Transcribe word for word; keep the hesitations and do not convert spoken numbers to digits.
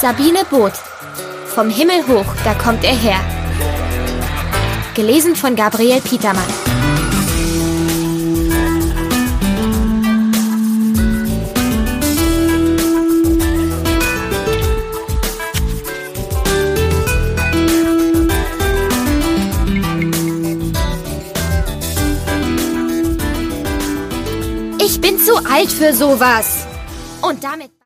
Sabine Both. Vom Himmel hoch, da kommt er her. Gelesen von Gabriel Petermann. Ich bin zu alt für sowas. Und damit...